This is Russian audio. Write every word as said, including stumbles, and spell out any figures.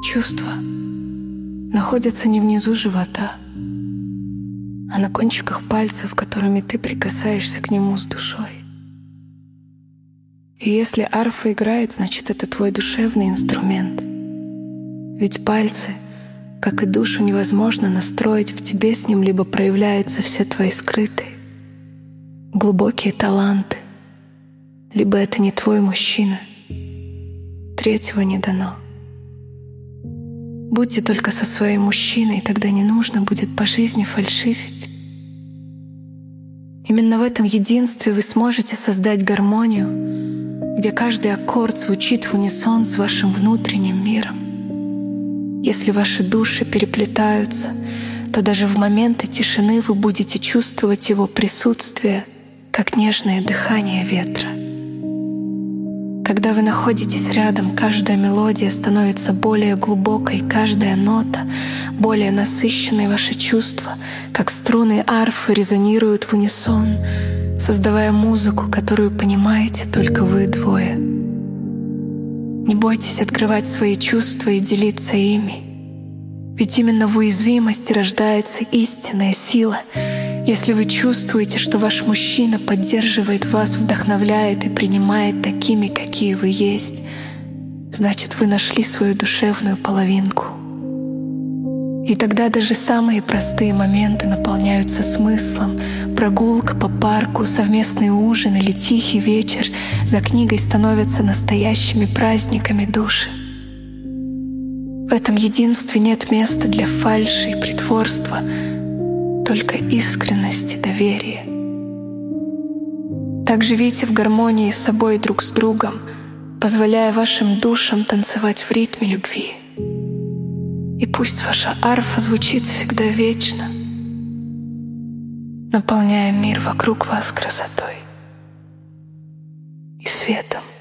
Чувства находятся не внизу живота, а на кончиках пальцев, которыми ты прикасаешься к нему с душой. И если арфа играет, значит, это твой душевный инструмент. Ведь пальцы, как и душу, невозможно настроить в тебе, с ним либо проявляются все твои скрытые, глубокие таланты, либо это не твой мужчина. Третьего не дано. Будьте только со своим мужчиной, тогда не нужно будет по жизни фальшивить. Именно в этом единстве вы сможете создать гармонию, где каждый аккорд звучит в унисон с вашим внутренним миром. Если ваши души переплетаются, то даже в моменты тишины вы будете чувствовать его присутствие, как нежное дыхание ветра. Когда вы находитесь рядом, каждая мелодия становится более глубокой, каждая нота более насыщенной. Ваши чувства, как струны арфы, резонируют в унисон, создавая музыку, которую понимаете только вы двое. Не бойтесь открывать свои чувства и делиться ими, ведь именно в уязвимости рождается истинная сила. Если вы чувствуете, что ваш мужчина поддерживает вас, вдохновляет и принимает такими, какие вы есть, значит, вы нашли свою душевную половинку. И тогда даже самые простые моменты наполняются смыслом. Прогулка по парку, совместный ужин или тихий вечер за книгой становятся настоящими праздниками души. В этом единстве нет места для фальши и притворства, только искренность и доверие. Так живите в гармонии с собой и друг с другом, позволяя вашим душам танцевать в ритме любви. И пусть ваша арфа звучит всегда вечно, наполняя мир вокруг вас красотой и светом.